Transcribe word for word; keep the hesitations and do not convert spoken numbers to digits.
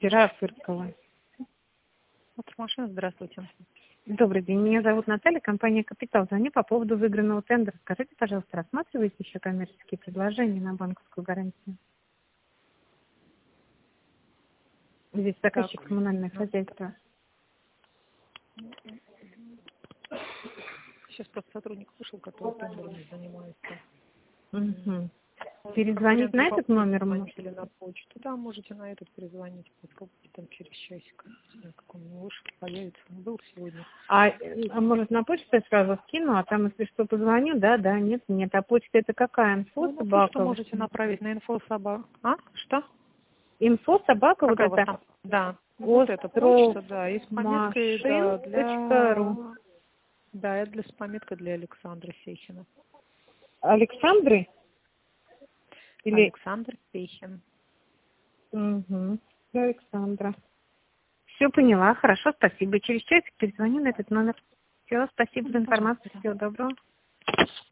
Вчера фыркала. Вот машина, здравствуйте. Добрый день, меня зовут Наталья, компания «Капитал». Звоню по поводу выигранного тендера. Скажите, пожалуйста, рассматриваете еще коммерческие предложения на банковскую гарантию? Здесь заказчик Так. коммунальное хозяйство. Сейчас просто сотрудник вышел, который тендерами занимается. Угу. Он Перезвонить на этот номер может? может? Или на почту. Да, можете на этот перезвонить. Попробуйте там через часик. Не знаю, как он вышел, появится. Он был сегодня. А, а может на почту я сразу скину, а там, если что, позвоню? Да, да, нет, нет. А почта это какая? Инфо Ну, на почту собака? можете направить на инфо собак. А? Что? Инфо собака вот Какая у вас это? там? Да. Вот это почта, да. И с пометкой, да, Островмашин.ру. для... Да, это для, с пометкой для Александра Сехина. Александры? Или... Александр Пехин. Угу. Александра. Все поняла. Хорошо, спасибо. Через часик перезвоню на этот номер. Все, спасибо за информацию. Пожалуйста. Всего доброго.